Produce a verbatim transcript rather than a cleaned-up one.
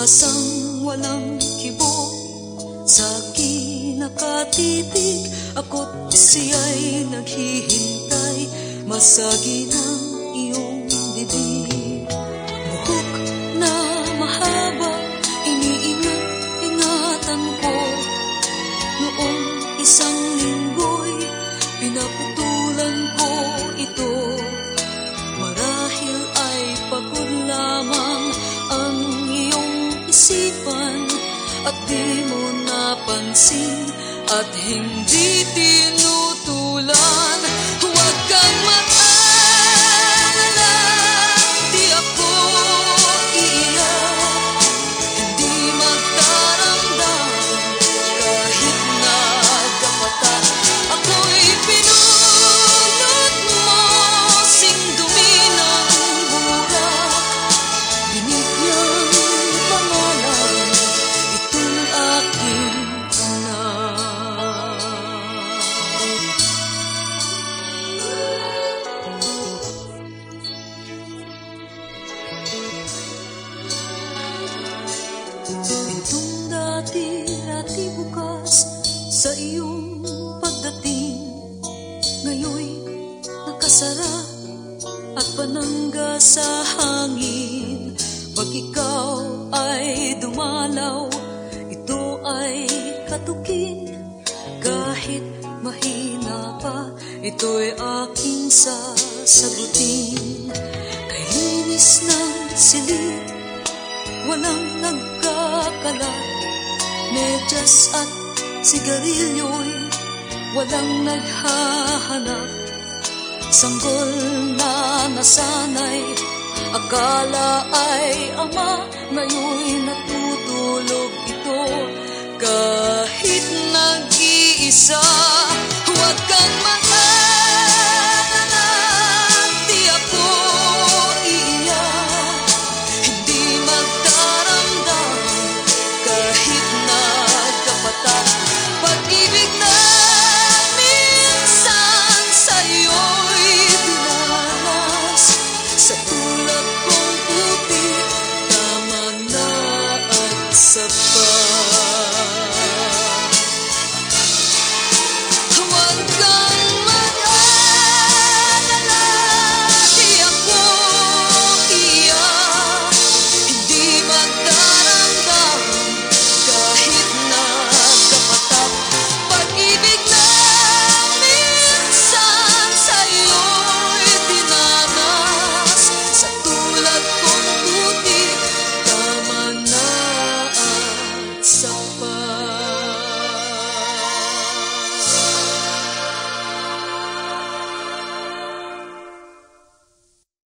Umasang walang kibo sa akin nakatitig, ako't siya'y naghihintay, masagi ng iyong bibig. Buhok na mahaba, iniingat-ingatan ko. Noong isang linggo'y pinaputulan ko ito. Marahil ay pagod lamang ang iyong isipan, at di mo napansin at hindi tinutulan. Huwag kang mag-alala, di ako iiyak, hindi magdaramdam kahit nagkapatan. Ako'y pinulot mo, sing dumi ng burak, binigyang pangalan itong aking anak. Itong dati-dati bukas sa iyong pagdating, ngayon'y nakasara at panangga sa hangin. Pag ikaw ay dumalaw, ito ay katukin. Kahit mahina pa, ito'y aking sasagutin. Kay linis ng silid, walang nagkakalat, medyas at sigarilyo'y walang naghahanap. Sanggol na nasanay, akala ay ama, ngayon'y natutulog ito kahit nag-iisa.